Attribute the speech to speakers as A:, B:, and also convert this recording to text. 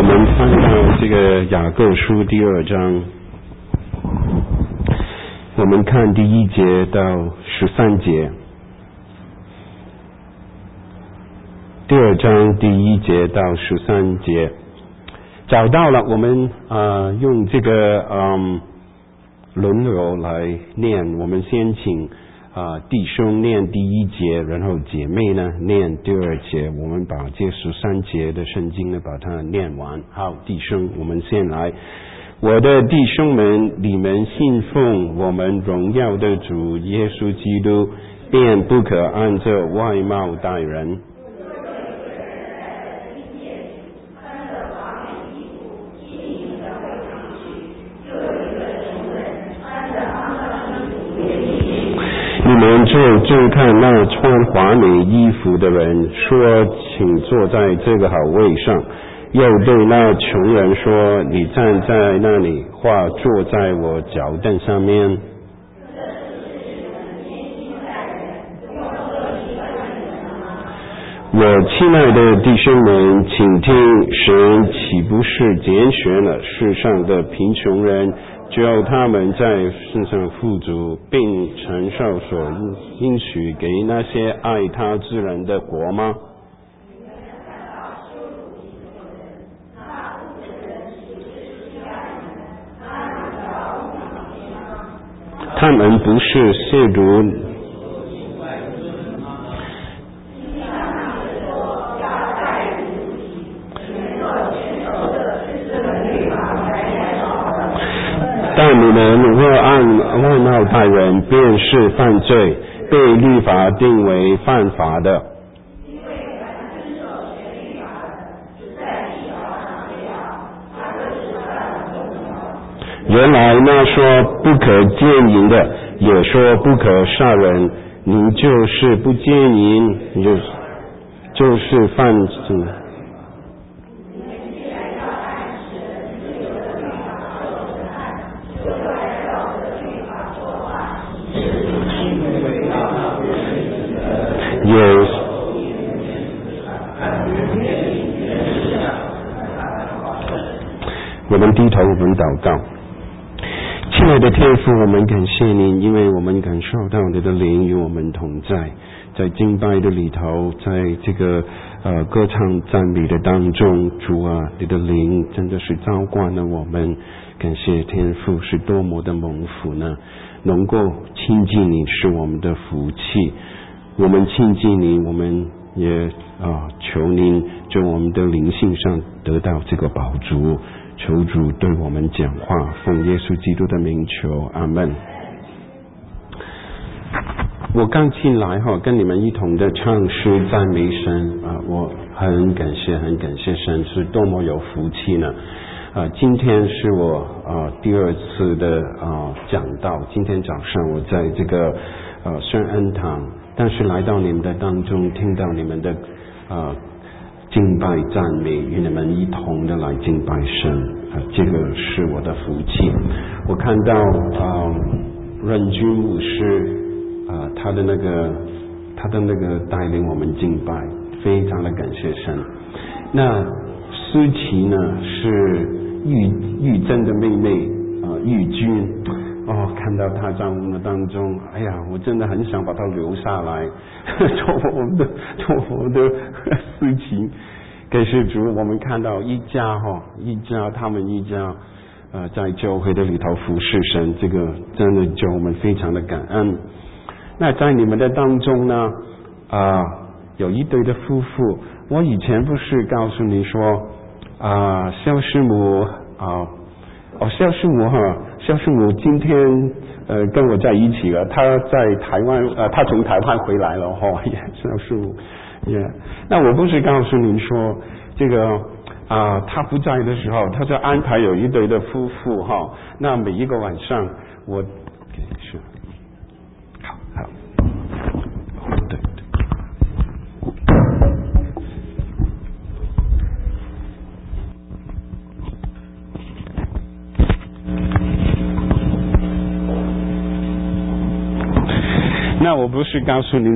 A: 们翻到这个雅各书第2章，我们看第1节到13节。第2章第1节到13节，找到了，我们用这个轮流来念。我们先请弟兄念第1节，然后姐妹呢念第2节，我们把这13节的圣经呢把它念完。好，弟兄，我们先来。我的弟兄们，你们信奉我们荣耀的主耶稣基督，便不可按着外貌待人。你们就看那穿华美衣服的人，说请坐在这个好位上，又对那穷人说，你站在那里，或坐在我脚凳上面。我亲爱的弟兄们，请听，神岂不是拣选了世上的贫穷人，只要他们在世上富足，并承受所应许给那些爱他之人的国吗？他们不是亵渎但你们若按外貌待人，便是犯罪，被律法定为犯法的。原来那说不可奸淫的，也说不可杀人，你就是不奸淫，就是犯罪。我们低头，我们祷告。亲爱的天父，我们感谢你，因为我们感受到你的灵与我们同在，在敬拜的里头，在这个歌唱赞美的当中，主啊，你的灵真的是浇灌了我们。感谢天父，是多么的蒙福呢？能够亲近你是我们的福气，我们亲近你，我们也求您在我们的灵性上得到这个宝足。求主对我们讲话，奉耶稣基督的名求，阿们。我刚进来跟你们一同的唱诗赞美神我很感谢神，是多么有福气呢。今天是我第2次的讲道，今天早上我在这个圣恩堂，但是来到你们的当中，听到你们的敬拜赞美，与你们一同的来敬拜神这个是我的福气。我看到任君牧师他的那个带领我们敬拜，非常的感谢神。那思琪呢是玉珍的妹妹玉君看到她在我们当中，哎呀，我真的很想把她留下来做我的思琪。感谢主，我们看到他们一家在教会的里头服侍神，这个真的叫我们非常的感恩。那在你们的当中呢有一对的夫妇，我以前不是告诉你说肖师母肖师母今天跟我在一起了，她在台湾她从台湾回来了肖师母那我不是告诉您说这个他不在的时候，他就安排有一对的夫妇那每一个晚上我是好对那我不是告诉您